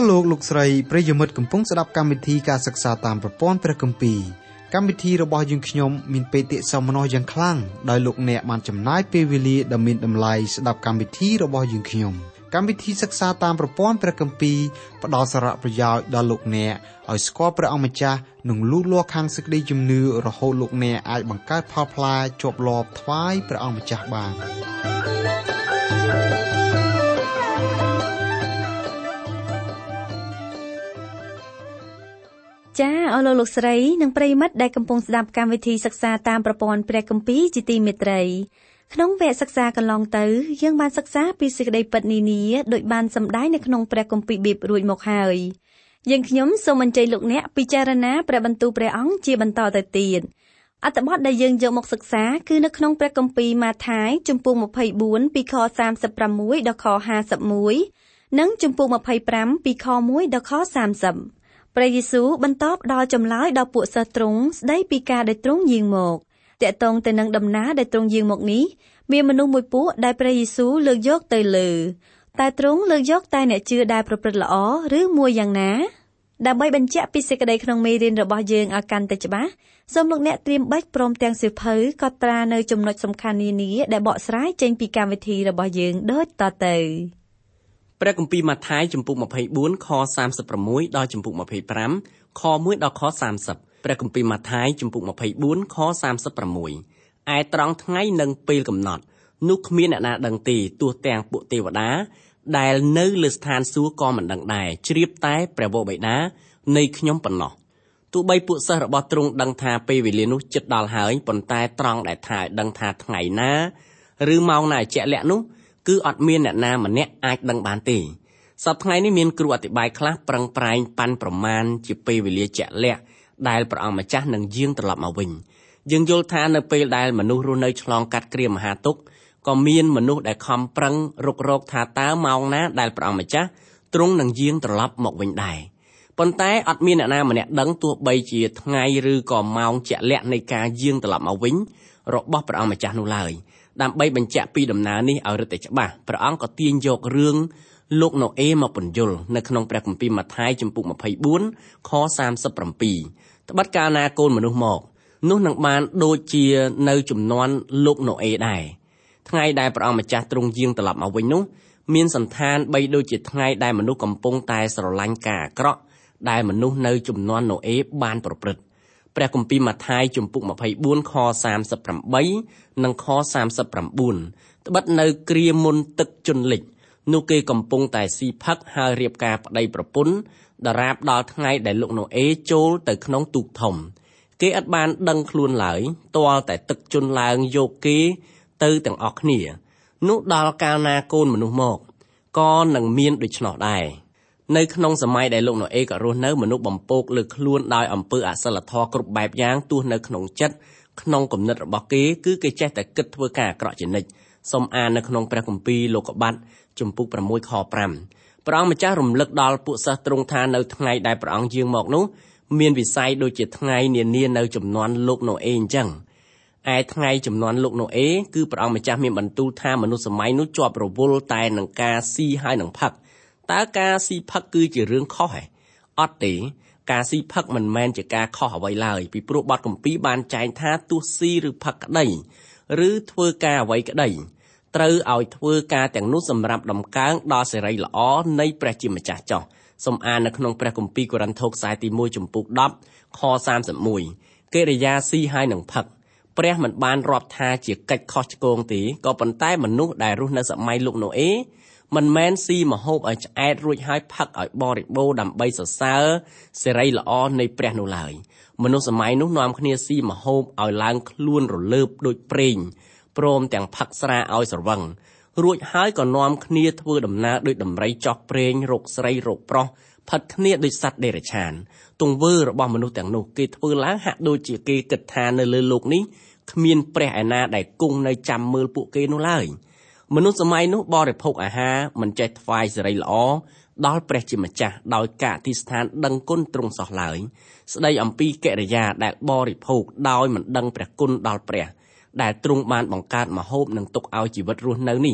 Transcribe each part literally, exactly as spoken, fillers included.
លោកលោកស្រីប្រិយមិត្តកំពុងស្ដាប់កម្មវិធីការសិក្សាតាមប្រព័ន្ធព្រះគម្ពីរកម្មវិធីរបស់យើងខ្ញុំមានបេតិសោមនស្សយ៉ាងខ្លាំងដោយលោកអ្នកបានចំណាយពេលវេលាដ៏មានតម្លៃស្ដាប់កម្មវិធីរបស់យើងខ្ញុំកម្មវិធីសិក្សាតាមប្រព័ន្ធព្រះគម្ពីរផ្ដល់សារៈប្រយោជន៍ដល់លោកអ្នកឲ្យស្គាល់ព្រះអង្គម្ចាស់និងលូតលាស់ខាងសេចក្តីជំនឿរហូតលោកអ្នកអាចបង្កើតផលផ្លែជាប់លាប់ថ្វាយព្រះអង្គម្ចាស់បានចាអស់លោកលោកស្រីនិងប្រិយមិត្តដែលកំពុងស្ដាប់កម្មវិធីសិក្សាតាមប្រព័ន្ធព្រះគម្ពីរជាទីមេត្រីក្នុងវគ្គសិក្សាកន្លងទៅយើងបានសិក្សាពីសេចក្តីពិតនានាដោយបានសម្ដែងនៅក្នុងព្រះគម្ពីរបៀបរួចមកហើយយើងខ្ញុំសូមអញ្ជើញលោកអ្នកពិចារណាព្រះបន្ទូលព្រះអង្គជាបន្តទៅទៀតអត្ថបទដែលយើងយកមកសិក្សាគឺនៅក្នុងព្រះគម្ពីរម៉ាថាយជំពូកម្ភៃបួនពីខសាមសិបប្រាំមួយដល់ខហាសិបមួយនិងជំពូកម្ភៃប្រាំពីខមួយដល់ខសាមសិបព្រះយេស៊ូវបន្តផ្ដល់ចម្លើយដល់ពួកសិស្សទ្រង់ស្ដីពីការដែលទ្រង់យាងមកតាក់ទងទៅនឹងដំណើរដែលទ្រង់យាងមកនេះមានមនុស្សមួយពួកដែលព្រះយេស៊ូវលើកយកទៅលើតែទ្រង់លើកយកតែអ្នកជឿដែលប្រព្រឹត្តល្អឬមួយយ៉ាងណាដើម្បីបញ្ជាក់ពីសេចក្តីក្នុងមេរៀនរបស់យើងឲ្យកាន់តែច្បាស់សូមលោកអ្នកត្រៀមបិចព្រមទាំងសៀវភៅកត់ត្រានៅចំណុចសំខាន់នានាដែលបកស្រាយចេញពីកម្មវិធីរបស់យើងដូចតទៅព្រះគម្ពីរម៉ាថាយជំពូកម្ភៃបួនខសាមសិបប្រាំមួយដល់ជំពូកម្ភៃប្រាំខមួយដល់ខសាមសិបព្រះគម្ពីរម៉ាថាយជំពូកម្ភៃបួនខសាមសិបប្រាំមួយឯត្រង់ថ្ងៃនិងពេលកំណត់នោះគ្មានអ្នកណាដឹងទេទោះទាំងពួកទេវតាដែលនៅលើស្ថានសួគ៌ក៏មិនដឹងដែរជ្រាបតែព្រះវរបិតានៃខ្ញុំប៉ុណ្ណោះទោះបីពួកសិស្សរបស់ទ្រង់ដឹងថាពេលវេលានោះជិតដល់ហើយប៉ុន្តែត្រង់ដែលថាឲ្យដឹងថាថ្ងៃណាឬម៉ោងណាជាក់លាក់នោះគឺអត់មានអ្នកណាម្នាក់អាចដឹងបានទេសប្តាហ៍ថ្ងៃនេះមានគ្រូអធិប្បាយខ្លះប្រឹងប្រែងប៉ាន់ប្រមាណជាពេលវេលាជាក់លាក់ដែលព្រះអង្គម្ចាស់នឹងយាងត្រឡប់មកវិញយើងយល់ថានៅពេលដែលមនុស្សរស់នៅឆ្លងកាត់គ្រាមហាទុក្ខក៏មានមនុស្សដែលខំប្រឹងរុករកថាតើម៉ោងណាដែលព្រះអង្គម្ចាស់ទ្រង់នឹងយាងត្រឡប់មកវិញដែរប៉ុន្តែអត់មានអ្នកណាម្នាក់ដឹងទោះបីជាថ្ងៃឬក៏ម៉ោងជាក់លាក់នៃការយាងត្រឡប់មកវិញរបស់ព្រះអង្គម្ចាស់នោះឡើយដើម្បីបញ្ជាក់ពីដំណើរនេះឲ្យរឹតតែច្បាស់ព្រះអង្គក៏ទាញយករឿងលោកណូអេមកពន្យល់នៅក្នុងព្រះគម្ពីរម៉ាថាយជំពូកម្ភៃបួនខសាមសិបប្រាំពីរត្បិតកាលណាកូនមនុស្សមកនោះនឹងបានដូចជានៅជំនាន់លោកណូអេដែរថ្ងៃដែលព្រះអង្គម្ចាស់ទ្រង់យាងត្រឡប់មកវិញនោះមានសន្តានបីដូចជាថ្ងៃដែលមនុស្សកំពុងតែស្រឡាញ់ការអាក្រក់ដែលមនុស្សនៅជំនាន់ណូអេបានប្រព្រឹត្តព្រះគម្ពីរម៉ាថាយជំពូកម្ភៃបួនខសាមសិបប្រាំបីនិងខសាមសិបប្រាំបួនត្បិតនៅគ្រាមុនទឹកជន់លិចនោះគេកំពុងតែស៊ីផឹកហើយរៀបការប្តីប្រពន្ធដរាបដល់ថ្ងៃដែលលោកណូអេចូលទៅក្នុងទូកធំគេឥតបានដឹងខ្លួនឡើយទាល់តែទឹកជន់ឡើងយកគេទៅទាំងអស់គ្នានោះដល់កាលណាកូនមនុស្សមកក៏នឹងមានដូច្នោះដែរនៅក្នុងសម័យដែលលោកណូអេក៏រស់នៅមនុស្សបំពោកលើខ្លួនដោយអំពើអសិលធម៌គ្រប់បែបយ៉ាងទោះនៅក្នុងចិត្តក្នុងគំនិតរបស់គេគឺគេចេះតែគិតធ្វើការអាក្រក់ជានិច្ចសូមអាននៅក្នុងព្រះគម្ពីរលោកុបាទជំពូកប្រាំមួយខប្រាំព្រះអង្គម្ចាស់រំលឹកដល់ពួកសិស្សទ្រង់ថានៅថ្ងៃដែលព្រះអង្គយាងមកនោះមានវិស័យដូចជាថ្ងៃនានានៅចំនួនលោកណូអេអញ្ចឹងឯថ្ងៃចំនួនលោកណូអេគឺព្រះអង្គម្ចាស់មានបន្ទូលថាមនុស្សសម័យនោះជាប់រវល់តែនឹងការស៊ីហើយនឹងផឹកតើការស៊ីផឹកគឺជារឿងខុសហ៎អត់ទេការស៊ីផឹកមិនមែនជាការខុសអ្វីឡើយពីព្រោះបទគម្ពីរបានចែងថាទោះស៊ីឬផឹកក្តីឬធ្វើការអ្វីក្តីត្រូវឲ្យធ្វើការទាំងនោះសម្រាប់ដំកើងដល់សេរីល្អនៃព្រះជាម្ចាស់ចោះសូមអាននៅក្នុងព្រះគម្ពីរកូរិនថូសខ្សែទីមួយជំពូកដប់ខសាមសិបមួយកិរិយាស៊ីហើយនឹងផឹកព្រះមិនបានរាប់ថាជាកិច្ចខុសឆ្គងទេក៏ប៉ុន្តែមនុស្សដែលរស់នៅសម័យលោកណូអេមិនមែនស៊ីម្ហូបឲ្យឆ្អែតរួចហើយផឹកឲ្យបរិបូរដើម្បីសរសើរសេរីល្អនៃព្រះនោះឡើយមនុស្សសម័យនោះនាំគ្នាស៊ីម្ហូបឲ្យឡើងខ្លួនរលើបដូចប្រេងព្រមទាំងផឹកស្រាឲ្យស្រវឹងរួចហើយក៏នាំគ្នាធ្វើដំណើរដូចដំរីចោះប្រេងរកស្រីរកប្រុសផិតគ្នាដូចសត្វដេរឆានទង្វើរបស់មនុស្សទាំងនោះគេធ្វើឡើងហាក់ដូចជាគេគិតថានៅលើโลกនេះគ្មានព្រះឯណាដែលគង់នៅចាំមើលពួកគេនោះឡើយមនុស្សសម័យនោះបរិភោគអាហារមិនចេះថ្វាយសេរីល្អដល់ព្រះជាម្ចាស់ដោយការអធិស្ឋានដឹងគុណទ្រង់សោះឡើយស្ដីអំពីកិរិយាដែលបរិភោគដោយមិនដឹងព្រះគុណដល់ព្រះដែលទ្រង់បានបង្កើតម្ហូបនិងទុកឲ្យជីវិតរស់នៅនេះ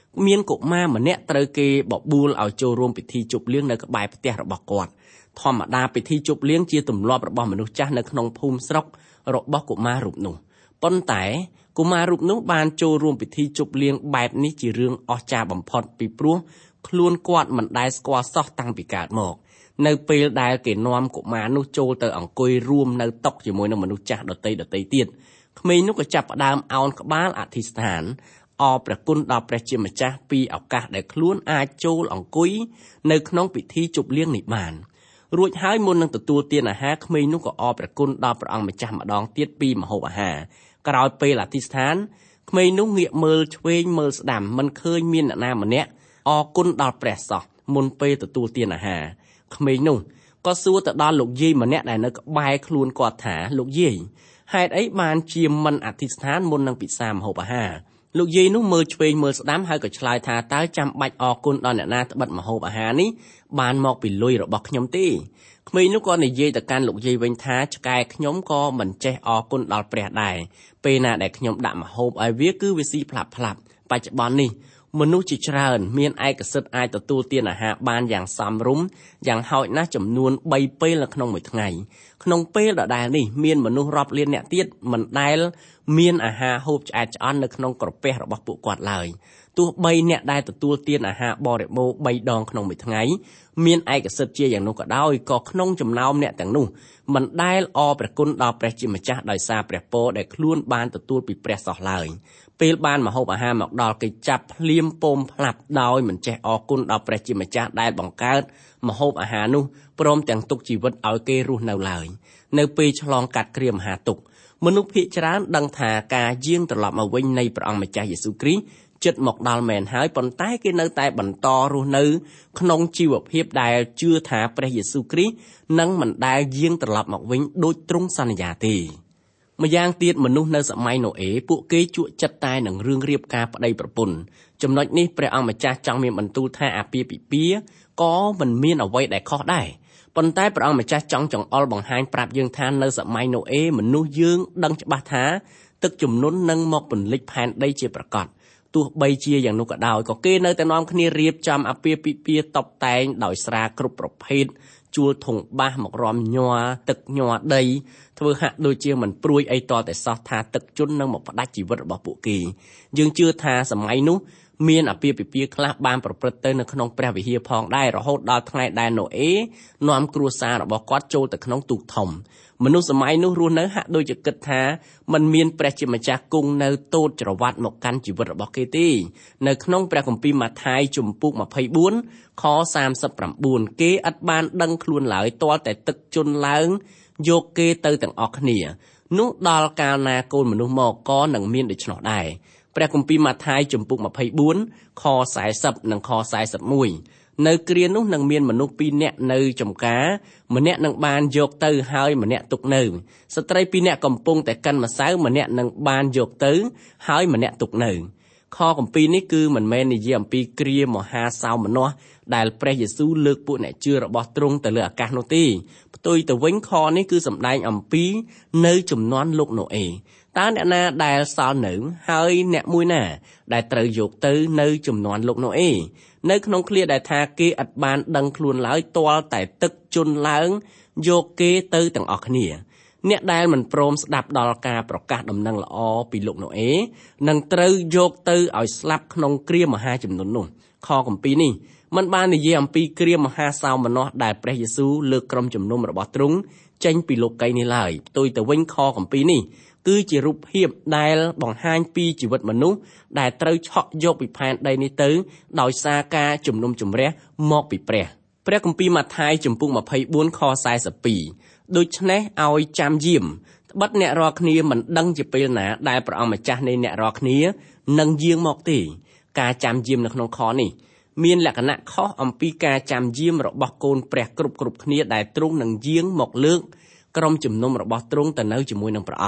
មានកុមារម្នាក់ត្រូវគេបបួលឲ្យចូលរួមពិធីជប់លៀងនៅក្បែរផ្ទះរបស់គាត់ធម្មតាពិធីជប់លៀងជាទម្លាប់របស់មនុស្សចាស់នៅក្នុងភូមិស្រុករបស់កុមាររូបនោះប៉ុន្តែកុមាររូបនោះបានចូលរួមពិធីជប់លៀងបែបនេះជារឿងអស្ចារ្យបំផុតពីព្រោះខ្លួនគាត់មិនដែលស្គាល់សោះតាំងពីកើតមកនៅពេលដែលគេនាំកុមារនោះចូលទៅអង្គុយរួមនៅតុជាមួយនឹងមនុស្សចាស់ដទៃដទៃទៀតក្មេងនោះក៏ចាប់ផ្ដើមឱនក្បាលអធិស្ឋានអរព្រះគុណដល់ព្រះជាម្ចាស់ពីឱកាសដែលខ្លួនអាចចូលអង្គុយនៅក្នុងពិធីជប់លៀងនេះបានរួចហើយមុននឹងទទួលទានអាហារក្មេងនោះក៏អរព្រះគុណដល់ព្រះអង្គម្ចាស់ម្ដងទៀតពីម្ហូបអាហារក្រោយពេលអធិស្ឋានក្មេងនោះងាកមើលឆ្វេងមើលស្ដាំមិនឃើញមានអ្នកណាម្នាក់អរគុណដល់ព្រះសោះមុនពេលទទួលទានអាហារក្មេងនោះក៏សួរទៅដល់លោកយាយម្នាក់ដែលនៅក្បែរខ្លួនគាត់ថាលោកយាយហេតុអីបានជាមិនអធិស្ឋានមុននឹងពិសាម្ហូបអាហារលោកយាយនោះមើលឆ្វេងមើលស្ដាំហើយក៏ឆ្លើយថាតើចាំបាច់អរគុណដល់អ្នកណាត្បិតម្ហូបអាហារនេះបានមកពីលុយរបស់ខ្ញុំទេក្មេងនោះក៏និយាយទៅកាន់លោកយាយវិញថាឆ្កែខ្ញុំក៏មិនចេះអរគុណដល់ព្រះដែរពេលណាដែលខ្ញុំដាក់ម្ហូបឲ្យវាគឺវាស៊ីផ្លាប់ផ្លាប់បច្ចុប្បន្ននេះមនុស្សជាច្រើនមានឯកសិទ្ធិអាចទទួលទានអាហារបានយ៉ាងសមរម្យយ៉ាងហោចណាស់ចំនួនបីពេលនៅក្នុងមួយថ្ងៃក្នុងពេលដដែលនេះមានមនុស្សរាប់លានអ្នកទៀតមិនដែលមានអាហារហូបឆ្អែតឆ្អន់នៅក្នុងក្រពះរបស់ពួកគាត់ឡើយទោះបីអ្នកដែលទទួលទានអាហារបរិបូរបីដងក្នុងមួយថ្ងៃមានឯកសិទ្ធិជាយ៉ាងនោះក៏ដោយក៏ក្នុងចំណោមអ្នកទាំងនោះមិនដែលអរព្រះគុណដល់ព្រះជាម្ចាស់ដោយសារព្រះពរដែលខ្លួនបានទទួលពីព្រះសោះឡើយពេលបានម្ហូបអាហារមកដល់គេចាប់ភ្លាមពោមផ្លាប់ដោយមិនចេះអរគុណដល់ព្រះជាម្ចាស់ដែលបង្កើតម្ហូបអាហារនោះព្រមទាំងទុកជីវិតឲ្យគេរស់នៅឡើយនៅពេលឆ្លងកាត់គ្រាមហាទុក្ខមនុស្សភាគច្រើនដឹងថាការយាងត្រឡប់មកវិញនៃព្រះអង្គម្ចាស់យេស៊ូវគ្រីស្ទចិត្តមកដល់មែនហើយប៉ុន្តែគេនៅតែបន្តរស់នៅក្នុងជីវភាពដែលជឿថាព្រះយេស៊ូវគ្រីស្ទនឹងមិនដែលយាងត្រឡប់មកវិញដូចទ្រង់សន្យាទេម្យ៉ាងទៀតមនុស្សនៅសម័យណូអេពួកគេជក់ចិត្តតែនឹងរឿងរៀបការប្តីប្រពន្ធចំណុចនេះព្រះអង្គម្ចាស់ចង់មានបន្ទូលថាអាពាហ៍ពិពាហ៍ក៏មិនមានអ្វីដែលខុសដែរប៉ុន្តែព្រះអង្គម្ចាស់ចង់ចង្អុលបង្ហាញប្រាប់យើងថានៅសម័យណូអេមនុស្សយើងដឹងច្បាស់ថាទឹកជំនន់នឹងមកពន្លិចផែនដីជាប្រកបទោះបីជាយ៉ាងនោះក៏ដោយក៏គេនៅតែនាំគ្នារៀបចំអាពាហ៍ពិពាហ៍តុបតែងដោយស្រាគ្រប់ប្រភេទជួលធុងបាសមករំញ័រទឹកញ័រដីធ្វើហាក់ដូចជាមិនព្រួយអីតតែសោះថាទឹកជន់នឹងមកផ្ដាច់ជីវិតរបស់ពួកគេយើងជឿថាសម័យនោះមានអាពាហ៍ពិពាហ៍ខ្លះបានប្រព្រឹត្តទៅនៅក្នុងព្រះវិហារផងដែររហូតដល់ថ្ងៃដែលណូអេនាំគ្រួសាររបស់គាត់ចូលទៅក្នុងទូកធំមនុស្សសម័យនោះរស់នៅហាក់ដូចជាគិតថាมันមានព្រះជាម្ចាស់គង់នៅតូចច្រវ៉ាត់មកកាន់ជីវិតរបស់គេទេនៅក្នុងព្រះគម្ពីរម៉ាថាយជំពូកម្ភៃបួនខសាមសិបប្រាំបួនគេឥតបានដឹងខ្លួនឡើយទាល់តែទឹកជន់ឡើងយកគេទៅទាំងអស់គ្នានោះដល់កាលណាកូនមនុស្សមកក៏នឹងមានដូច្នោះដែរព្រះគម្ពីរម៉ាថាយជំពូកម្ភៃបួនខសែសិបនិងខសែសិបមួយនៅគ្រានោះនឹងមានមនុស្សពីរនាក់នៅចំការម្នាក់នឹងបានយកទៅហើយម្នាក់ទុកនៅស្ត្រីពីរនាក់កំពុងតែកិនម្សៅម្នាក់នឹងបានយកទៅហើយម្នាក់ទុកនៅខគម្ពីរនេះគឺមិនមែននិយាយអំពីគ្រាមហាសោមនស្សដែលព្រះយេស៊ូវលើកពួកអ្នកជឿរបស់ទ្រង់ទៅលើអាកាសនោះទេផ្ទុយទៅវិញខនេះគឺសម្ដែងអំពីនៅជំនាន់លោកណូអេតើអ្នកណាដែលសល់នៅហើយអ្នកមួយណាដែលត្រូវយកទៅនៅជំនាន់លោកណូអេនៅក្នុងឃ្លាដែលថាគេឥតបានដឹងខ្លួនឡើយទាល់តែទឹកជន់ឡើងយកគេទៅទាំងអស់គ្នាអ្នកដែលមិនព្រមស្ដាប់ដល់ការប្រកាសដំណឹងល្អពីលោកណូអេនឹងត្រូវយកទៅឲ្យស្លាប់ក្នុងគ្រាមហាជំនន់នោះខគម្ពីរនេះมันបាននិយាយអំពីគ្រាមហាសោមនស្សដែលព្រះយេស៊ូវលើកក្រុមជំនុំរបស់ទ្រង់ចេញពីលោកីយ៍នេះឡើយផ្ទុយទៅវិញខគម្ពីរនេះគឺជារូបភាពដែលបង្ហាញពីជីវិតមនុស្សដែលត្រូវឆក់យកពីផែនដីនេះទៅដោយសារការជំនុំជម្រះមកពីព្រះព្រះគម្ពីរម៉ាថាយជំពូកម្ភៃបួនខសែសិបពីរដូច្នេះឲ្យចាំយាមត្បិតអ្នករាល់គ្នាមិនដឹងជាពេលណាដែលព្រះអង្គម្ចាស់នៃអ្នករាល់គ្នានឹងយាងមកទេការចាំយាមនៅក្នុងខនេះមានលក្ខណៈខុសអំពីការចាំយាមរបស់កូនព្រះគ្រប់គ្រប់គ្នាដែលទ្រង់នឹងយាងមកលើកក្រុមជំនុំរបស់ទ្រង់ទៅនៅជាមួយនឹងព្រះអង្គ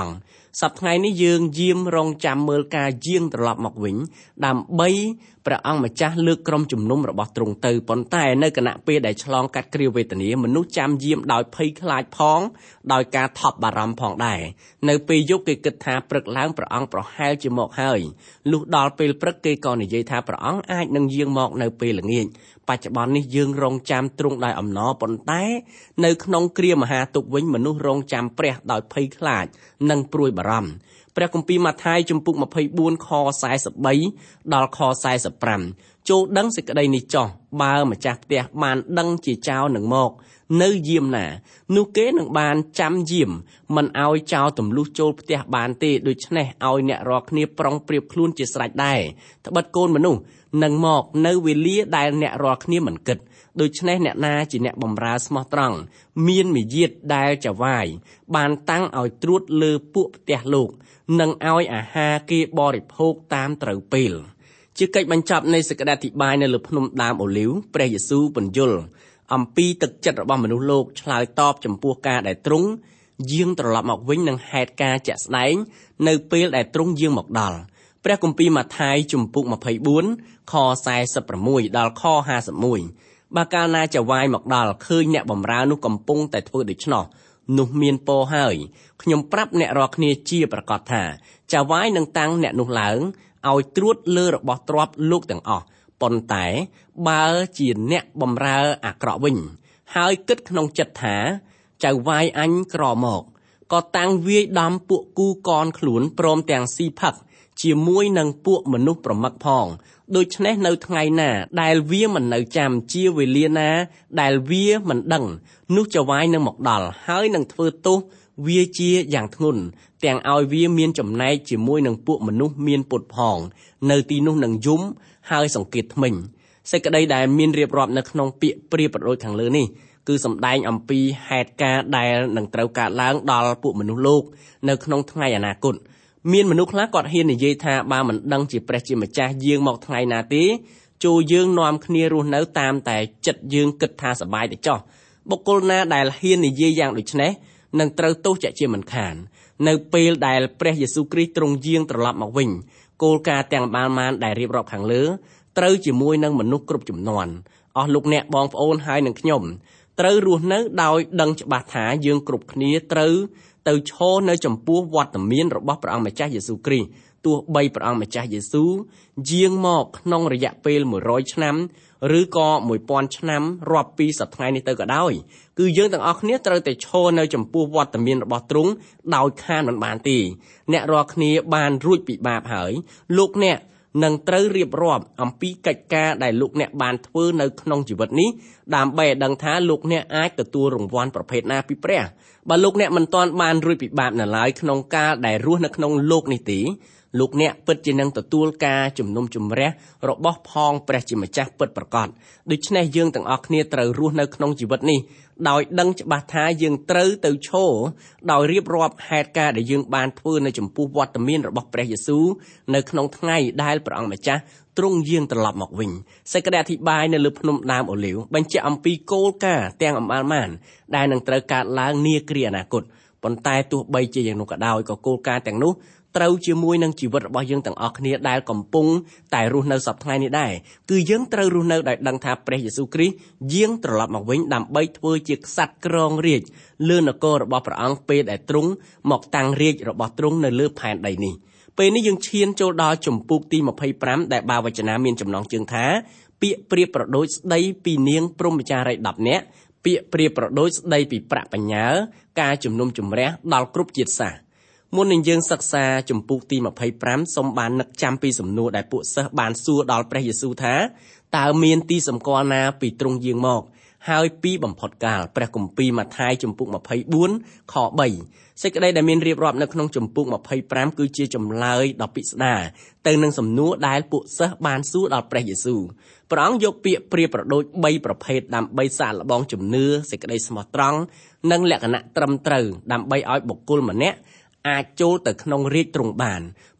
សប្តាហ៍ថ្ងៃនេះយើងយាមរងចាំមើលការយាងត្រឡប់មកវិញដើម្បីព្រះអង្គម្ចាស់លើកក្រុមជំនុំរបស់ទ្រង់ទៅប៉ុន្តែនៅគណៈពេលដែលឆ្លងកាត់គ្រាវេទនាមនុស្សចាំយាមដោយភ័យខ្លាចផងដោយការថប់បារម្ភផងដែរនៅពេលយប់គេគិតថាព្រឹកឡើងព្រះអង្គប្រហែលជាមកហើយលុះដល់ពេលព្រឹកគេក៏និយាយថាព្រះអង្គអាចនឹងយាងមកនៅពេលល្ងាចបច្ចុប្បន្ននេះយើងរងចាំទ្រង់ដោយអំណរប៉ុន្តែនៅក្នុងគ្រាមហាទុក្ខវិញមនុស្សរងចាំព្រះដោយភ័យខ្លាចនិងព្រួយបារម្ភព្រះគម្ពីរម៉ាថាយជំពូកម្ភៃបួនខសែសិបបីដល់ខសែសិបប្រាំចូលដឹងសេចក្តីនេះចោះបើម្ចាស់ផ្ទះបានដឹងជាចោរនឹងមកនៅយាមណានោះគេនឹងបានចាំយាមមិនឲ្យចោរទម្លុះចូលផ្ទះបានទេដូច្នេះឲ្យអ្នករាល់គ្នាប្រុងប្រៀបខ្លួនជាស្រេចដែរត្បិតកូនមនុស្សនឹងមកនៅវេលាដែលអ្នករាល់គ្នាមិនគិតដូច្នេះអ្នកណាជាអ្នកបម្រើស្មោះត្រង់មានមាយាទដែលចវាយបានតាំងឲ្យត្រួតលើពួកផ្ទះលោកនិងឲ្យអាហារគេបរិភោគតាមត្រូវពេលជាកិច្ចបញ្ចប់នៃសេចក្តីអធិប្បាយនៅលើភ្នំដើមអូលីវព្រះយេស៊ូវពន្យល់អំពីទឹកចិត្តរបស់មនុស្សលោកឆ្លើយតបចំពោះការដែលទ្រង់យាងត្រឡប់មកវិញនឹងហេតុការជាក់ស្ដែងនៅពេលដែលទ្រង់យាងមកដល់ព្រះគម្ពីរម៉ាថាយជំពូកម្ភៃបួនខសែសិបប្រាំមួយដល់ខហាសិបមួយបើកាលណាចវាយមកដល់ឃើញអ្នកបម្រើនោះកំពុងតែធ្វើដូច្នោះនោះមានពរហើយខ្ញុំប្រាប់អ្នករាល់គ្នាជាប្រកាសថាចវាយនឹងតាំងអ្នកនោះឡើងឲ្យត្រួតលើរបស់ទ្រព្យលោកទាំងអស់ប៉ុន្តែបើជាអ្នកបម្រើអាក្រក់វិញហើយគិតក្នុងចិត្តថាចៅវាយអញក្រមកក៏តាំងវាយដំពួកគូកនខ្លួនព្រមទាំងស៊ីផឹកជាមួយនឹងពួកមនុស្សប្រមឹកផងដូច្នេះនៅថ្ងៃណាដែលវាមិននៅចាំជាវេលាណាដែលវាមិនដឹងនោះចវាយនឹងមកដល់ហើយនឹងធ្វើទោសវាជាយ៉ាងធ្ងន់ទាំងឲ្យវាមានចំណែកជាមួយនឹងពួកមនុស្សមានពុតផងនៅទីនោះនឹងយំហើយសង្កេតធ្មេញសេចក្តីដែលមានរៀបរាប់នៅក្នុងពាក្យព្រាបប្រដូចខាងលើនេះគឺសម្ដែងអំពីហេតុការណ៍ដែលនឹងត្រូវកើតឡើងដល់ពួកមនុស្សលោកនៅក្នុងថ្ងៃអនាគតមានមនុស្សខ្លះគាត់ហ៊ាននិយាយថាបើមិនដឹងជាព្រះជាម្ចាស់យាងមកថ្ងៃណាទេចូលយើងនាំគ្នារស់នៅតាមតែចិត្តយើងគិតថាសប្បាយទៅចោះបុគ្គលណាដែលហ៊ាននិយាយយ៉ាងដូចនេះនឹងត្រូវទោសជាជាមិនខាននៅពេលដែលព្រះយេស៊ូវគ្រីស្ទទ្រង់យាងត្រឡប់មកវិញគោលការណ៍ទាំងបានបានដែលរៀបរាប់ខាងលើត្រូវជាមួយនឹងមនុស្សគ្រប់ជំនាន់អស់លោកអ្នកបងប្អូនហើយនឹងខ្ញុំត្រូវរស់នៅដោយដឹងច្បាស់ថាយើងគ្រប់គ្នាត្រូវទៅឈរនៅចំពោះវត្តមានរបស់ព្រះអង្គម្ចាស់យេស៊ូវគ្រីស្ទទោះបីព្រះអង្គម្ចាស់យេស៊ូវយាងមកក្នុងរយៈពេលមួយរយឆ្នាំឬក៏មួយពាន់ឆ្នាំរាប់ពីសប្តាហ៍នេះទៅក៏ដោយគឺយើងទាំងអស់គ្នាត្រូវតែឈរនៅចំពោះវត្តមានរបស់ទ្រង់ដោយខានមិនបានទេអ្នករាល់គ្នាបានរួចពីបាបហើយលោកអ្នកនឹងត្រូវរៀបរាប់អំពីកិច្ចការដែលលោកអ្នកបានធ្វើនៅក្នុងជីវិតនេះដើម្បីឲ្យដឹងថាលោកអ្នកអាចទទួលរង្វាន់ប្រភេទណាពីព្រះបើលោកអ្នកមិនទាន់បានរួចពីបាបនៅឡើយក្នុងកាលដែលរស់នៅក្នុងលោកនេះទេលោកអ្នកពិតជានឹងទទួលការជំនុំជម្រះរបស់ផងព្រះជាម្ចាស់ពិតប្រាកដដូច្នេះយើងទាំងអស់គ្នាត្រូវរស់នៅក្នុងជីវិតនេះដោយដឹងច្បាស់ថាយើងត្រូវទៅឈរដោយរៀបរាប់ហេតុការណ៍ដែលយើងបានធ្វើនៅចំពោះវត្តមានរបស់ព្រះយេស៊ូវនៅក្នុងថ្ងៃដែលព្រះអង្គម្ចាស់ទ្រង់យាងត្រឡប់មកវិញសេចក្តីអធិប្បាយនៅលើភ្នំដើមអូលីវបញ្ជាក់អំពីគោលការណ៍ទាំងអំបាលមានដែលនឹងត្រូវកើតឡើងនាគ្រាអនាគតប៉ុន្តែទោះបីជាយ៉ាងនោះក៏ដោយក៏គោលការណ៍ទាំងនោះត្រូវជាមួយនឹងជីវិតរបស់យើងទាំងអស់គ្នាដែលកំពុងតែរស់នៅសប្តាហ៍នេះដែរគឺយើងត្រូវរស់នៅដោយដឹងថាព្រះយេស៊ូវគ្រីស្ទយាងត្រឡប់មកវិញដើម្បីធ្វើជាក្សត្រគ្រងរាជ្យលើនគររបស់ព្រះអង្គពេលដែលទ្រង់មកតាំងរាជ្យរបស់ទ្រង់នៅលើផែនដីនេះពេលនេះយើងឈានចូលដល់ជំពូកទីម្ភៃប្រាំដែលបាវចនាមានចំណងជើងថាពាក្យប្រៀបប្រដូចស្ដីពីនាងព្រហ្មចារីដប់នាក់ពាក្យប្រៀបប្រដូចស្ដីពីប្រាក់បញ្ញើការជំនុំជម្រះដល់គ្រប់ជាតិសាសន៍មុននឹងយើងសិក្សាជំពូកទីម្ភៃប្រាំសូមបាននឹកចាំពីសំណួរដែលពួកសិស្សបានសួរដល់ព្រះយេស៊ូវថាតើមានទីសម្គាល់ណាពីទ្រង់យាងមកហើយពីបំផុតកាលព្រះគម្ពីរម៉ាថាយជំពូកម្ភៃបួនខបីសេចក្តីដែលមានរៀបរាប់នៅក្នុងជំពូកម្ភៃប្រាំគឺជាចម្លើយដ៏ពិស្ដារទៅនឹងសំណួរដែលពួកសិស្សបានសួរដល់ព្រះយេស៊ូវព្រះអង្គយកពាក្យប្រៀបប្រដូចបីប្រភេទដើម្បីសាកល្បងជំនឿសេចក្តីស្មោះត្រង់និងលក្ខណៈត្រឹមត្រូវដើម្បីឲ្យបុគ្គលម្នាក់អាចចូលទៅក្នុងរាជ្យទ្រង់បាន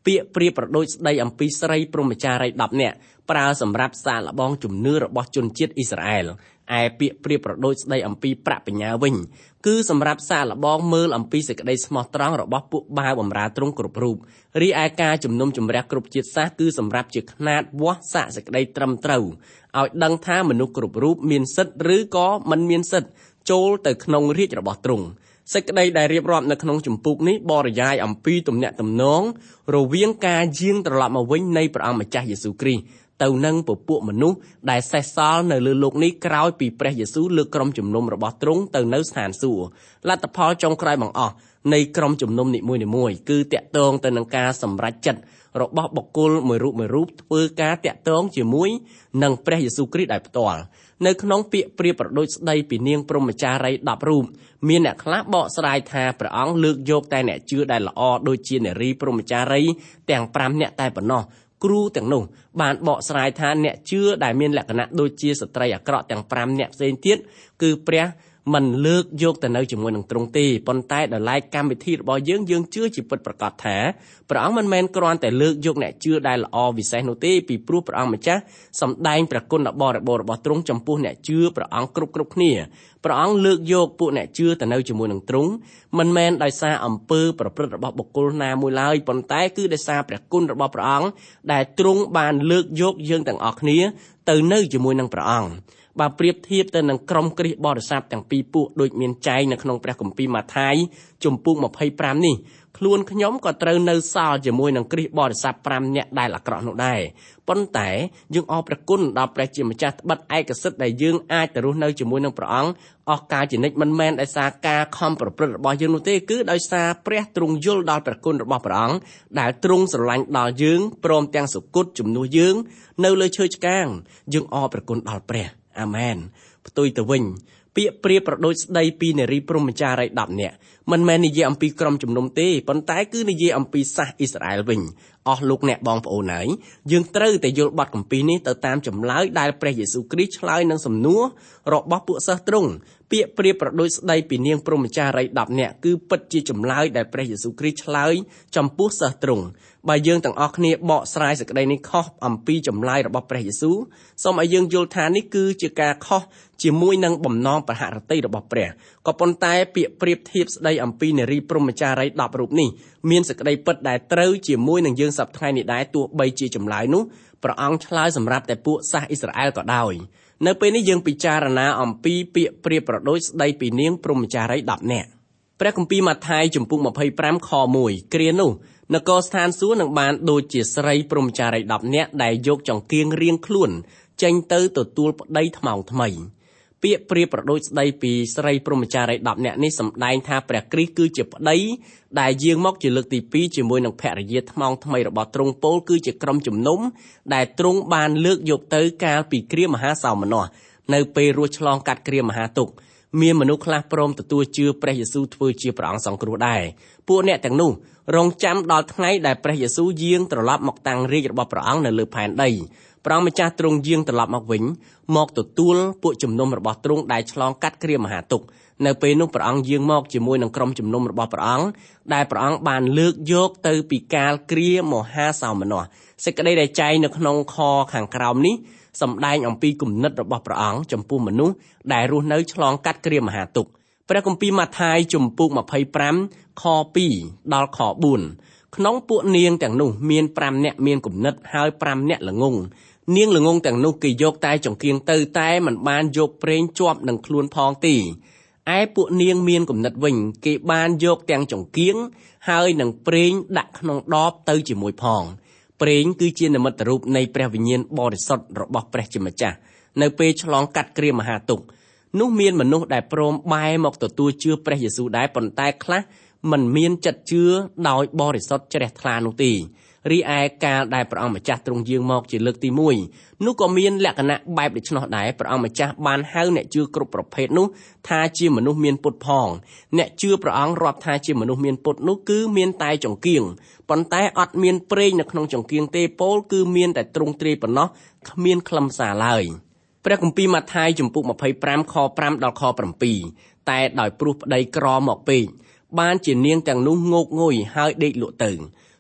ពាក្យប្រៀបប្រដូចស្ដីអំពីស្រីព្រហ្មចារីដប់នាក់ប្រើសម្រាប់សាកល្បងជំនឿរបស់ជនជាតិអ៊ីស្រាអែលឯពាក្យប្រៀបប្រដូចស្ដីអំពីប្រាក់បញ្ញើវិញគឺសម្រាប់សាកល្បងមើលអំពីសេចក្តីស្មោះត្រង់របស់ពួកបាវបម្រើទ្រង់គ្រប់រូបរីឯការជំនុំជម្រះគ្រប់ជាតិសាសន៍គឺសម្រាប់ជាខ្នាតវាស់សាកសេចក្តីត្រឹមត្រូវឲ្យដឹងថាមនុស្សគ្រប់រូបមានសិទ្ធិឬក៏មិនមានសិទ្ធិចូលទៅក្នុងរាជ្យរបស់ទ្រង់សេចក្តីដែលរៀបរាប់នៅក្នុងជំពូកនេះបរិយាយអំពីទំនាក់ទំនងរវាងការយាងត្រឡប់មកវិញនៃព្រះអង្គម្ចាស់យេស៊ូវគ្រីស្ទទៅនឹងពពួកមនុស្សដែលសេសសល់នៅលើលោកនេះក្រោយពីព្រះយេស៊ូវលើកក្រុមជំនុំរបស់ទ្រង់ទៅនៅស្ថានសួគ៌លទ្ធផលចុងក្រោយបង្អស់នៃក្រុមជំនុំនីមួយៗគឺតាក់ទងទៅនឹងការសម្រេចចិត្តរបស់បុគ្គលមួយរូបមួយរូបធ្វើការតាក់ទងជាមួយនឹងព្រះយេស៊ូវគ្រីស្ទដោយផ្ទាល់នៅក្នុងពាក្យប្រៀបប្រដូចស្ដីពីនាងព្រហ្មចារីដប់រូបមានអ្នកខ្លះបកស្រាយថាព្រះអង្គលើកយកតែអ្នកជឿដែលល្អដូចជានារីព្រហ្មចារីទាំងប្រាំនាក់តែប៉ុណ្ណោះគ្រូទាំងនោះបានបកស្រាយថាអ្នកជឿដែលមានលក្ខណៈដូចជាស្ត្រីអាក្រក់ទាំងប្រាំនាក់ផ្សេងទៀតគឺព្រះមិនលើកយកទៅនៅជាមួយនឹងទ្រង់ទេប៉ុន្តែដោយឡែកកម្មវិធីរបស់យើងយើងជឿជាពិតប្រាកដថាព្រះអង្គមិនមែនគ្រាន់តែលើកយកអ្នកជឿដែលល្អវិសេសនោះទេពីព្រោះព្រះអង្គម្ចាស់សម្ដែងព្រះគុណដ៏បរិបូរណ៍របស់ទ្រង់ចំពោះអ្នកជឿព្រះអង្គគ្រប់គ្រប់គ្នាព្រះអង្គលើកយកពួកអ្នកជឿទៅនៅជាមួយនឹងទ្រង់មិនមែនដោយសារអំពើប្រព្រឹត្តរបស់បុគ្គលណាមួយឡើយប៉ុន្តែគឺដោយសារព្រះគុណរបស់ព្រះអង្គដែលទ្រង់បានលើកយកយើងទាំងអស់គ្នាទៅនៅជាមួយនឹងព្រះអង្គបើប្រៀបធៀបទៅនឹងក្រុមគ្រីស្ទបរិស័ទទាំងពីរពួកដូចមានចែងនៅក្នុងព្រះគម្ពីរម៉ាថាយជំពូកម្ភៃប្រាំនេះខ្លួនខ្ញុំក៏ត្រូវនៅសល់ជាមួយនឹងគ្រីស្ទបរិស័ទប្រាំនាក់ដែលអាក្រក់នោះដែរប៉ុន្តែយើងអរព្រះគុណដល់ព្រះជាម្ចាស់ត្បិតឯកសិទ្ធិដែលយើងអាចទៅរស់នៅជាមួយនឹងព្រះអង្គអស់កលជានិច្ចមិនមែនដោយសារការខំប្រព្រឹត្តរបស់យើងនោះទេគឺដោយសារព្រះទ្រង់យល់ដល់ព្រះគុណរបស់ព្រះអង្គដែលទ្រង់ស្រឡាញ់ដល់យើងព្រមទាំងសុគតជំនួសយើងនៅលើឈើឆ្កាងយើងអរព្រះគុណដល់ព្រះអាមែនផ្ទុយទៅវិញពាក្យប្រៀបប្រដូចស្ដីពីនារីព្រហ្មចារីដប់នាក់មិនមែននិយាយអំពីក្រុមជំនុំទេប៉ុន្តែគឺនិយាយអំពីសាសអ៊ីស្រាអែលវិញអស់លោកអ្នកបងប្អូនហើយយើងត្រូវតែយល់បទគម្ពីរនេះទៅតាមចម្លើយដែលព្រះយេស៊ូវគ្រីស្ទឆ្លើយនឹងសំណួររបស់ពួកសិស្សទ្រង់ពាក្យប្រៀបប្រដូចស្ដីពីនាងព្រហ្មចារីដប់នាក់គឺពិតជាចម្លើយដែលព្រះយេស៊ូវគ្រីស្ទឆ្លើយចំពោះសិស្សទ្រង់បើយើងទាំងអស់គ្នាបកស្រាយសេចក្តីនេះខុសអំពីចម្លើយរបស់ព្រះយេស៊ូវសូមឲ្យយើងយល់ថានេះគឺជាការខុសជាមួយនឹងបំណងប្រហារតីរបស់ព្រះក៏ប៉ុន្តែពាក្យប្រៀបធៀបស្ដីអំពីនារីព្រហ្មចារីដប់រូបនេះមានសេចក្តីពិតដែលត្រូវជាមួយនឹងយើងសប្តាហ៍នេះដែរទោះបីជាចម្លើយនោះព្រះអង្គឆ្លើយសម្រាប់តែពួកសាសអ៊ីស្រាអែលក៏ដោយនៅពេលនេះយើងពិចារណាអំពីពាក្យប្រៀបប្រដូចស្ដីពីនាងព្រហ្មចារីដប់នាក់ព្រះគម្ពីរម៉ាថាយជំពូកម្ភៃប្រាំខមួយគ្រានោះនគរស្ថានសួគ៌នឹងបានដូចជាស្រីព្រហ្មចារីដប់នាក់ដែលយកចង្កៀងរៀងខ្លួនចេញទៅទទួលប្តីថ្មោងថ្មីពាក្យប្រៀបប្រដូចស្ដីពីស្រីព្រហ្មចារីដប់នាក់នេះសម្ដែងថាព្រះគ្រីស្ទគឺជាប្តីដែលយាងមកជាលើកទីពីរជាមួយនឹងភរិយាថ្មោងថ្មីរបស់ទ្រង់ពោលគឺជាក្រុមជំនុំដែលទ្រង់បានលើកយកទៅកាលពីគ្រាមហាសោមនស្សនៅពេលរស់ឆ្លងកាត់គ្រាមហាទុក្ខមានមនុស្សខ្លះព្រមទទួលជឿព្រះយេស៊ូវធ្វើជាព្រះអង្គសង្គ្រោះដែរពួកអ្នកទាំងនោះរងចាំដល់ថ្ងៃដែលព្រះយេស៊ូវយាងត្រឡប់មកតាំងរាជ្យរបស់ព្រះអង្គនៅលើផែនដីព្រះម្ចាស់ទ្រង់យាងត្រឡប់មកវិញមកទទួលពួកជំនុំរបស់ទ្រង់ដែលឆ្លងកាត់គ្រាមហាទុក្ខនៅពេលនោះព្រះអង្គយាងមកជាមួយនឹងក្រុមជំនុំរបស់ព្រះអង្គដែលព្រះអង្គបានលើកយកទៅពីកាលគ្រាមហាសោមនស្សសេចក្តីដែលចែងនៅក្នុងខខាងក្រោមនេះសម្ដែងអំពីគំនិតរបស់ព្រះអង្គចំពោះមនុស្សដែលរស់នៅឆ្លងកាត់គ្រាមហាទុក្ខព្រះគម្ពីរម៉ាថាយជំពូកម្ភៃប្រាំខពីរដល់ខបួនក្នុងពួកនាងទាំងនោះមានប្រាំនាក់មានគំនិតហើយប្រាំនាក់ល្ងងនាងល្ងងទាំងនោះគេយកតែចង្កៀងទៅតែមិនបានយកប្រេងជាប់នឹងខ្លួនផងទេឯពួកនាងមានគំនិតវិញគេបានយកទាំងចង្កៀងហើយនឹងប្រេងដាក់ក្នុងដបទៅជាមួយផងប្រេងគឺជានិមិត្តរូបនៃព្រះវិញ្ញាណបរិសុទ្ធរបស់ព្រះជាម្ចាស់នៅពេលឆ្លងកាត់គ្រាមហាទុក្ខនោះមានមនុស្សដែលព្រមបែរមកទទួលជឿព្រះយេស៊ូវដែរប៉ុន្តែខ្លះមិនមានចិត្តជឿដោយបរិសុទ្ធជ្រះថ្លានោះទេរីឯកាលដែលព្រះអង្គម្ចាស់ទ្រង់យាងមកជាលើកទីមួយនោះក៏មានលក្ខណៈបែបដូច្នោះដែរព្រះអង្គម្ចាស់បានហៅអ្នកជឿគ្រប់ប្រភេទនោះថាជាមនុស្សមានពុតផងអ្នកជឿព្រះអង្គរាប់ថាជាមនុស្សមានពុតនោះគឺមានតែចង្កៀងប៉ុន្តែអត់មានប្រេងនៅក្នុងចង្កៀងទេពោលគឺមានតែទ្រង់ទ្រាយប៉ុណ្ណោះគ្មានខ្លឹមសារឡើយព្រះគម្ពីរម៉ាថាយជំពូកម្ភៃប្រាំខប្រាំដល់ខប្រាំពីរតែដោយព្រោះប្តីក្រមកពេកបានជានាងទាំងនោះងោកងុយហើយដេកលក់ទៅ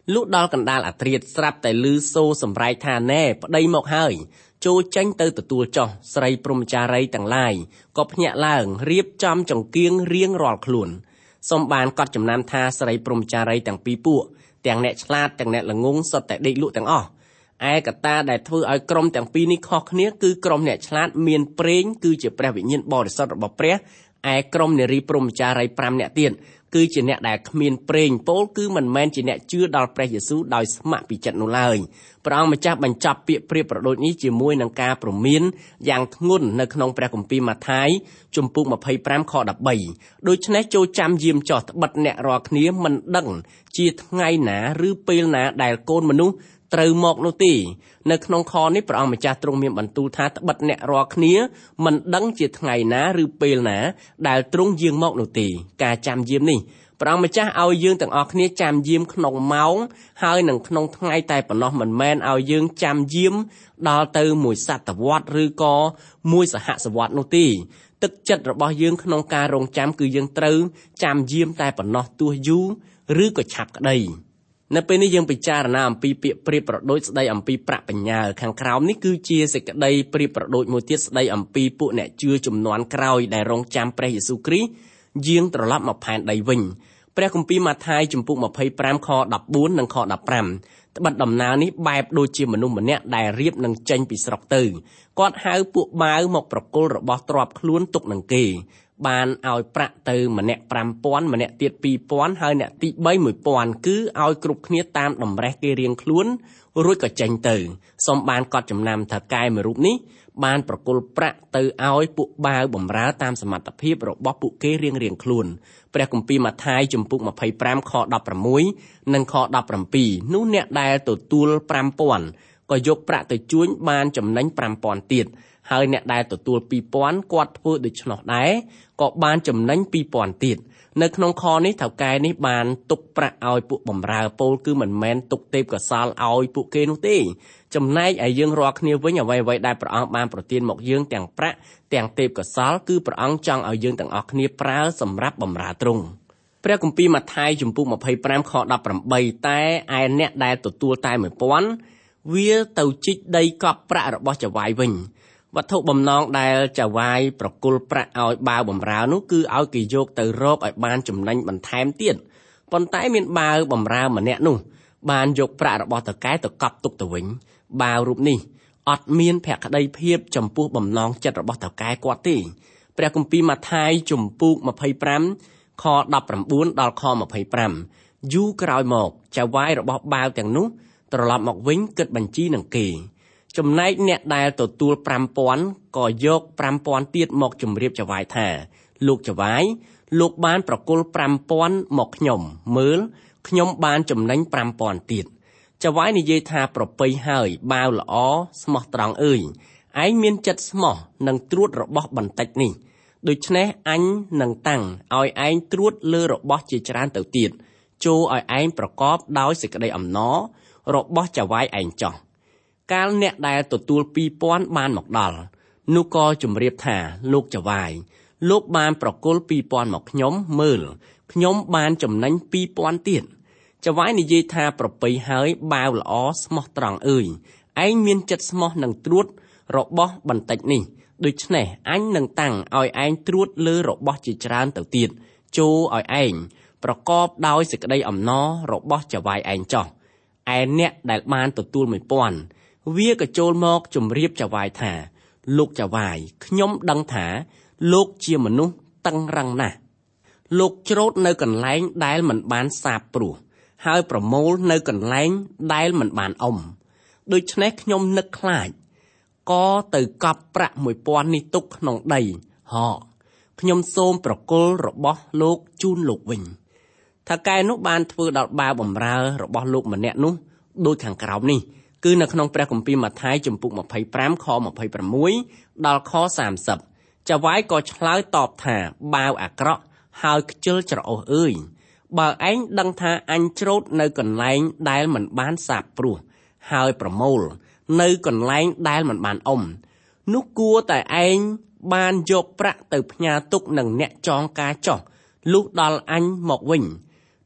លុះដល់កណ្ដាលអាត្រៀតស្រាប់តែឮសូរសម្រែកថាណែប្តីមកហើយចូលចេញទៅទទួលចុះស្រីព្រហ្មចារីទាំងឡាយក៏ភ្ញាក់ឡើងរៀបចំចង្គៀងរៀងរាល់ខ្លួនសូមបានកត់ចំណាំថាស្រីព្រហ្មចារីទាំងពីរពួកទាំងអ្នកឆ្លាតទាំងអ្នកល្ងងសុទ្ធតែដេកលក់ទាំងអស់ឯកត្តាដែលធ្វើឲ្យក្រុមទាំងពីរនេះខុសគ្នាគឺក្រុមអ្នកឆ្លាតមានព្រេងគឺជាព្រះវិញ្ញាណបរិសុទ្ធរបស់ព្រះឯក្រុមនារីព្រហ្មចារីប្រាំនាក់ទៀតគឺជាអ្នកដែលគ្មានព្រេងពោលគឺមិនមែនជាអ្នកជឿដល់ព្រះយេស៊ូវដោយស្ម័គ្រពីចិត្តនោះឡើយព្រះអង្គម្ចាស់បញ្ចប់ពាក្យប្រៀបប្រដូចនេះជាមួយនឹងការព្រមានយ៉ាងធ្ងន់នៅក្នុងព្រះគម្ពីរម៉ាថាយជំពូកម្ភៃប្រាំខដប់បីដូច្នេះចូលចាំយាមចោះត្បិតអ្នករាល់គ្នាមិនដឹងជាថ្ងៃណាឬពេលណាដែលកូនមនុស្សត្រូវមកនោះទេនៅក្នុងខនេះព្រះអង្គម្ចាស់ទ្រង់មានបន្ទូលថាត្បិតអ្នករាល់គ្នាមិនដឹងជាថ្ងៃណាឬពេលណាដែលទ្រង់យាងមកនោះទេការចាំយាមនេះព្រះអង្គម្ចាស់ឲ្យយើងទាំងអស់គ្នាចាំយាមក្នុងម៉ោងហើយនឹងក្នុងថ្ងៃតែប៉ុណ្ណោះមិនមែនឲ្យយើងចាំយាមដល់ទៅមួយសតវត្សឬក៏មួយសហសវត្សនោះទេទឹកចិត្តរបស់យើងក្នុងការរងចាំគឺយើងត្រូវចាំយាមតែប៉ុណ្ណោះទោះយូរឬក៏ឆាប់ក្តីនៅពេលនេះយើងពិចារណាអំពីពាក្យប្រៀបប្រដូចស្ដីអំពីប្រាក់បញ្ញើខាងក្រោមនេះគឺជាសេចក្តីប្រៀបប្រដូចមួយទៀតស្ដីអំពីពួកអ្នកជឿជំនាន់ក្រោយដែលរងចាំព្រះយេស៊ូវគ្រីស្ទយាងត្រឡប់មកផែនដីវិញព្រះគម្ពីរម៉ាថាយជំពូកម្ភៃប្រាំខដប់បួននិងខដប់ប្រាំត្បិតដំណើរនេះបែបដូចជាមនុស្សម្នាក់ដែលរៀបនឹងចេញពីស្រុកទៅគាត់ហៅពួកបាវមកប្រគល់របស់ទ្រព្យខ្លួនទុកនឹងគេបានឲ្យប្រាក់ទៅម្នាក់ប្រាំពាន់ម្នាក់ទៀតពីរពាន់ហើយអ្នកទីបីមួយពាន់គឺឲ្យគ្រប់គ្នាតាមតម្រេះគេរៀងខ្លួនរួចក៏ចេញទៅសូមបានកត់ចំណាំថាកែមួយរូបនេះបានប្រគល់ប្រាក់ទៅឲ្យពួកបាវបម្រើតាមសមត្ថភាពរបស់ពួកគេរៀងរៀងខ្លួនព្រះគម្ពីរម៉ាថាយជំពូកម្ភៃប្រាំខដប់ប្រាំមួយនិងខដប់ប្រាំពីរនោះអ្នកដែលទទួលប្រាំពាន់ក៏យកប្រាក់ទៅជួញបានចំណេញប្រាំពាន់ទៀតហើយអ្នកដែលទទួលពីរពាន់គាត់ធ្វើដូច្នោះដែរក៏បានចំណេញពីរពាន់ទៀតនៅក្នុងខនេះថៅកែនេះបានទុកប្រាក់ឲ្យពួកបម្រើពោលគឺមិនមែនទុកទេពកោសល្យឲ្យពួកគេនោះទេចំណែកឯយើងរាល់គ្នាវិញអ្វីៗដែលព្រះអង្គបានប្រទានមកយើងទាំងប្រាក់ទាំងទេពកោសល្យគឺព្រះអង្គចង់ឲ្យយើងទាំងអស់គ្នាប្រើសម្រាប់បម្រើទ្រង់ព្រះគម្ពីរម៉ាថាយជំពូកម្ភៃប្រាំខដប់ប្រាំបីតែឯអ្នកដែលទទួលតែមួយពាន់វាទៅជីកដីកប់ប្រាក់របស់ចៅហ្វាយវិញវត្ថុបំណងដែលចៅហ្វាយប្រគល់ប្រាក់ឲ្យបាវបម្រើនោះគឺឲ្យគេយកទៅរកឲ្យបានចំណេញបន្ថែមទៀតប៉ុន្តែមានបាវបម្រើម្នាក់នោះបានយកប្រាក់របស់តកែទៅកប់ទុកទៅវិញបាវរូបនេះអត់មានភក្តីភាពចំពោះបំណងចិត្តរបស់តកែគាត់ទេព្រះគម្ពីរម៉ាថាយជំពូកម្ភៃប្រាំខដប់ប្រាំបួនដល់ខម្ភៃប្រាំយូរក្រោយមកចៅហ្វាយរបស់បាវទាំងនោះត្រឡប់មកវិញគិតបញ្ជីនឹងគេចំណែកអ្នកដែលទទួលប្រាំពាន់ក៏យកប្រាំពាន់ទៀតមកជម្រាបចៅហ្វាយថាលោកចៅហ្វាយលោកបានប្រគល់ប្រាំពាន់មកខ្ញុំមើលខ្ញុំបានចំណេញប្រាំពាន់ទៀតចៅហ្វាយនិយាយថាប្រពៃហើយបាវល្អស្មោះត្រង់អើយឯងមានចិត្តស្មោះនឹងត្រួតរបស់បន្តិចនេះដូច្នេះអញនឹងតាំងឲ្យឯងត្រួតលើរបស់ជាច្រើនទៅទៀតចូលឲ្យឯងប្រកបដោយសេចក្តីអំណររបស់ចៅហ្វាយឯងចោះកាលអ្នកដែលទទួលពីរពាន់បានមកដល់នោះក៏ជម្រាបថាលោកចៅហ្វាយលោកបានប្រគល់ពីរពាន់មកខ្ញុំមើលខ្ញុំបានចំណេញពីរពាន់ទៀតចៅហ្វាយនិយាយថាប្រពៃហើយបាវល្អស្មោះត្រង់អើយឯងមានចិត្តស្មោះនឹងត្រួតរបស់បន្តិចនេះដូច្នេះអញនឹងតាំងឲ្យឯងត្រួតលើរបស់ជាច្រើនទៅទៀតចូលឲ្យឯងប្រកបដោយសេចក្តីអំណររបស់ចៅហ្វាយឯងចោះឯអ្នកដែលបានទទួលមួយពាន់វាក៏ចូលមកជម្រាបចៅហ្វាយថាលោកចៅហ្វាយខ្ញុំដឹងថាលោកជាមនុស្សតឹងរឹងណាស់លោកច្រូតនៅកន្លែងដែលមិនបានសាបព្រោះហើយប្រមូលនៅកន្លែងដែលមិនបានអុំដូច្នេះខ្ញុំនឹកខ្លាចក៏ទៅកប់ប្រាក់មួយពាន់នេះទុកក្នុងដីហោខ្ញុំសូមប្រគល់របស់លោកជូនលោកវិញថាកែនោះបានធ្វើដល់បាវបម្រើរបស់លោកម្នាក់នោះដូចខាងក្រោមនេះគឺនៅក្នុងព្រះគម្ពីរម៉ាថាយជំពូកម្ភៃប្រាំខម្ភៃប្រាំមួយដល់ខសាមសិបចៅហ្វាយក៏ឆ្លើយតបថាបាវអាក្រក់ហើយខ្ជិលច្រអូសអើយបើឯងដឹងថាអញច្រូតនៅកន្លែងដែលមិនបានសាបព្រោះហើយប្រមូលនៅកន្លែងដែលមិនបានអុំនោះគួរតែឯងបានយកប្រាក់ទៅផ្ញើទុកនឹងអ្នកចងការចោះលុះដល់អញមកវិញ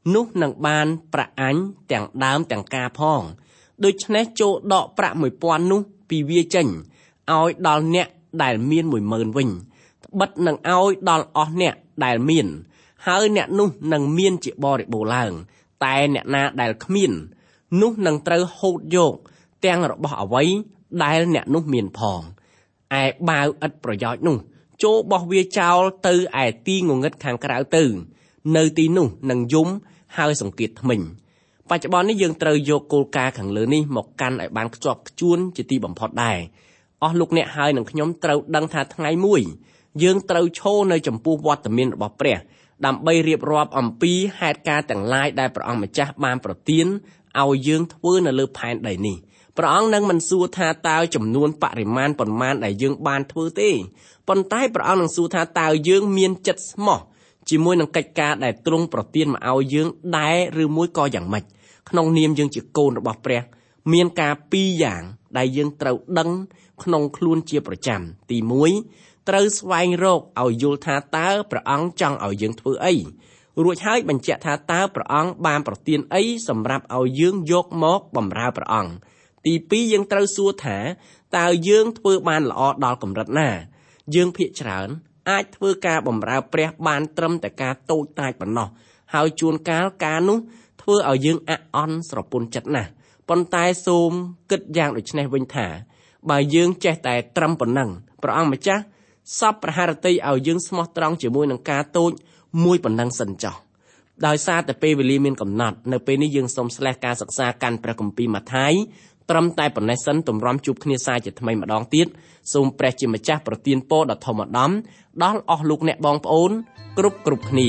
នោះនឹងបានប្រាក់អញទាំងដើមទាំងការផងដូច្នេះចូលដកប្រាក់មួយពាន់នោះពីវាចេញឲ្យដល់អ្នកដែលមានមួយម៉ឺនវិញត្បិតនឹងឲ្យដល់អស់អ្នកដែលមានហើយអ្នកនោះនឹងមានជាបរិបូរណ៍ឡើងតែអ្នកណាដែលគ្មាននោះនឹងត្រូវហូតយកទាំងរបស់អ្វីដែលអ្នកនោះមានផងឯបាវឥតប្រយោជន៍នោះចូលបោះវាចោលទៅឯទីងងឹតខាងក្រៅទៅនៅទីនោះនឹងយំហើយសង្កៀតធ្មេញបច្ចុប្បន្ននេះយើងត្រូវយកគោលការណ៍ខាងលើនេះមកកាន់ឲ្យបានខ្ជាប់ខ្ជួនជាទីបំផុតដែរអស់លោកអ្នកហើយនឹងខ្ញុំត្រូវដឹងថាថ្ងៃមួយយើងត្រូវឈរនៅចំពោះវត្តមានរបស់ព្រះដើម្បីរៀបរាប់អំពីហេតុការណ៍ទាំងឡាយដែលព្រះអង្គម្ចាស់បានប្រទានឲ្យយើងធ្វើនៅលើផែនដីនេះព្រះអង្គនឹងមិនសួរថាតើចំនួនបរិមាណប៉ុន្មានដែលយើងបានធ្វើទេប៉ុន្តែព្រះអង្គនឹងសួរថាតើយើងមានចិត្តស្មោះជាមួយនឹងកិច្ចការដែលទ្រង់ប្រទានមកឲ្យយើងដែរឬមួយក៏យ៉ាងម៉េចក្នុងនាមយើងជាកូនរបស់ព្រះមានការពីរយ៉ាងដែលយើងត្រូវដឹងក្នុងខ្លួនជាប្រចាំទីមួយត្រូវស្វែងរកឲ្យយល់ថាតើព្រះអង្គចង់ឲ្យយើងធ្វើអីរួចហើយបញ្ជាក់ថាតើព្រះអង្គបានប្រទានអីសម្រាប់ឲ្យយើងយកមកបម្រើព្រះអង្គទីពីរយើងត្រូវសួរថាតើយើងធ្វើបានល្អដល់កម្រិតណាយើងភាគច្រើនអាចធ្វើការបម្រើព្រះបានត្រឹមតែការតូចតាចប៉ុណ្ណោះហើយជួនកាលការនោះធ្វើឲ្យយើងអាក់អន់ស្រពន់ចិត្តណាស់ប៉ុន្តែសូមគិតយ៉ាងដូចនេះវិញថាបើយើងចេះតែត្រឹមប៉ុណ្ណឹងព្រះអង្គម្ចាស់សពប្រហារតីឲ្យយើងស្មោះត្រង់ជាមួយនឹងការតូចមួយប៉ុណ្ណឹងសិនចុះដោយសារតែពេលវេលាមានកំណត់នៅពេលនេះយើងសូមស្លេះការសិក្សាកាន់ព្រះគម្ពីរម៉ាថាយត្រឹមតែប៉ុណ្ណេះសិនទម្រាំជួបគ្នាសាជាថ្មីម្ដងទៀតសូមព្រះជាម្ចាស់ប្រទានពរដ៏ធំឧត្តមដល់អស់លោកអ្នកបងប្អូនគ្រប់គ្រប់គ្នា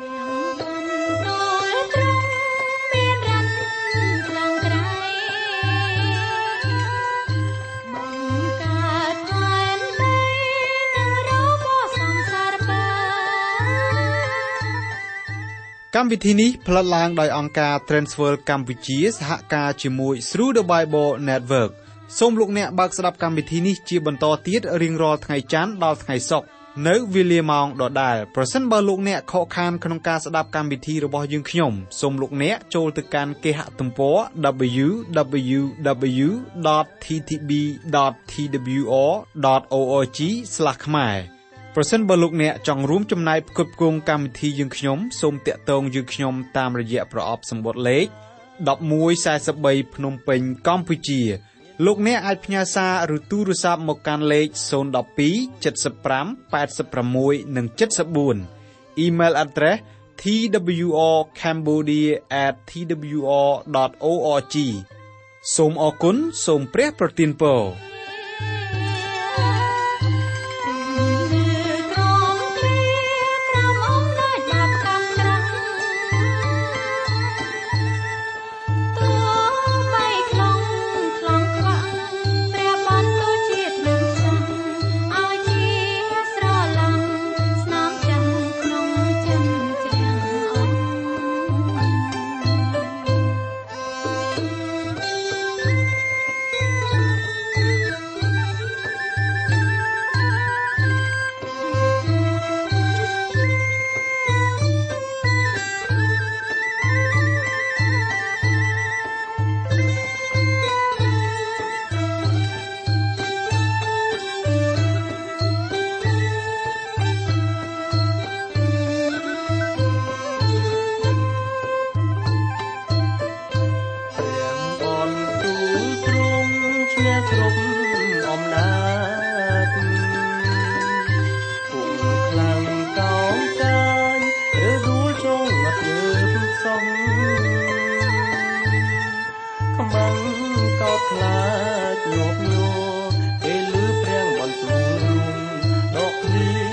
កម្មវិធីនេះផ្លាត់ឡើងដោយអង្គការ Transworld កម្ពុជាសហការជាមួយ Through the Bible Network សូមលោកអ្នកបើកស្ដាប់កម្មវិធីនេះជាបន្តទៀតរៀងរាល់ថ្ងៃច័ន្ទដល់ថ្ងៃសុក្រនៅវេលាម៉ោងដដែលប្រសិនបើលោកអ្នកខកខានក្នុងការស្ដាប់កម្មវិធីរបស់យើងខ្ញុំសូមលោកអ្នកចូលទៅកាន់គេហទំព័រ double-u double-u double-u dot t t b dot t w r dot org ស្លាស ខ្មែរប្រសិនបើលោកអ្នកចង់រួមចំណែកផ្គត់ផ្គង់កម្មវិធីយើងខ្ញុំសូមតាក់ទងយើងខ្ញុំតាមរយៈប្រអប់សម្បត្តិលេខmột một bốn baភ្នំពេញកម្ពុជាលោកអ្នកអាចផ្ញើសារឬទូរស័ព្ទមកកាន់លេខศูนย์ หนึ่ง สอง เจ็ด ห้า แปด หก និង เจ็ด สี่ Email address t w r cambodia at t w r dot org សូមអរគុណសូមព្រះប្រទានពរខ្លាចញាប់ញ័រពេលឮព្រាំងបន្ទូលដកគ្នា